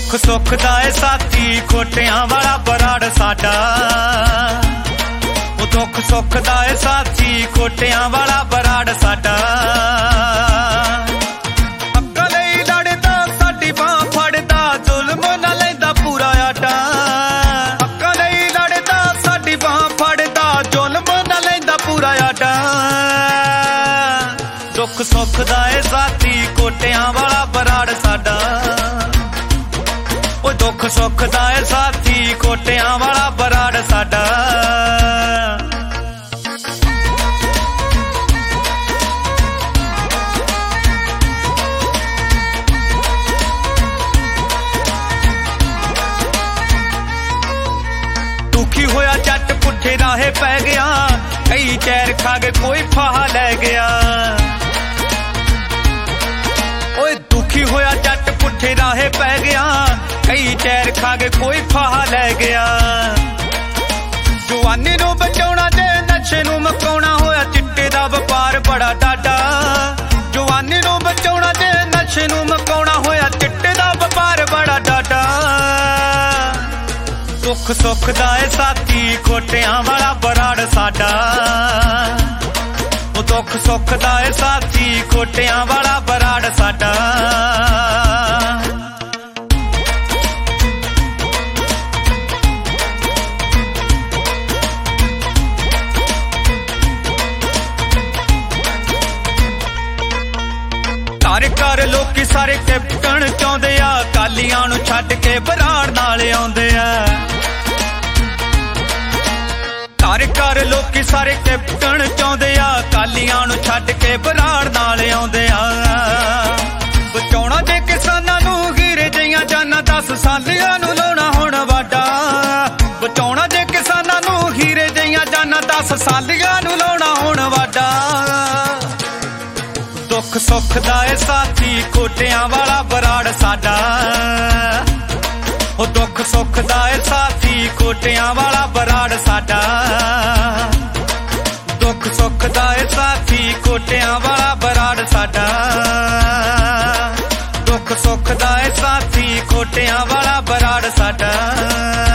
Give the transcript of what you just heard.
दुख सुख दा ए साथी खोटियां वाला बराड़ साडा। ओ दुख सुख दा ए साथी खोटियां वाला बराड़ साडा। अक्ल ही लड़दा साडी बांह फड़दा जुल्म ना लैंदा पूरा आटा। अक्ल ही लड़दा साडी बांह फड़दा जुल्म ना लैंदा पूरा आटा। दुख सुख दा ए साथी खोटियां वाला बराड़ साडा। ओ दुख सुख दा ए साथी खोटियां वाला बराड़ साडा। दुखी होया जट पुठे राहे पै गया कई चैर खा के कोई फाहा लै गया। ओए दुखी होया जट पुठे राहे पै गया कई चैर खा के कोई फाहा लै गया। जवानी नूं बचाउणा ते नशे नूं मकाउणा होया चिट्टे दा वपार बड़ा डाडा। जवानी नूं बचाउणा ते नशे नूं मकाउणा होया चिट्टे दा वपार बड़ा डाडा। दुख सुख दा ए साथी खोटियां वाला बराड़ साडा। ओ दुख सुख दा ए साथी खोटियां वाला बराड़ साडा। घर घर लोकी सारे कैप्टन चाहुंदे आ कालियां नूं छड्ड के बराड़ नाल आउंदे आ। घर घर लोकी सारे कैप्टन चाहुंदे आ कालियां नूं छड्ड के बराड़ नाल आउंदे आ। बचाउणा जे किसानां नूं हीरे जिहियां जानां 10 सालियां नूं लाउणा हुण वाडा। बचाउणा जे किसानां नूं हीरे जिहियां जानां 10 सालियां नूं लाउणा हुण वाडा। दुख सुख दा ए साथी खोटियां वाला बराड़ साडा। ओ दुख सुख दा ए साथी खोटियां वाला बराड़ साडा। दुख सुख दा ए साथी खोटियां वाला बराड़ साडा। दुख सुख दा ए साथी खोटियां वाला बराड़ साडा।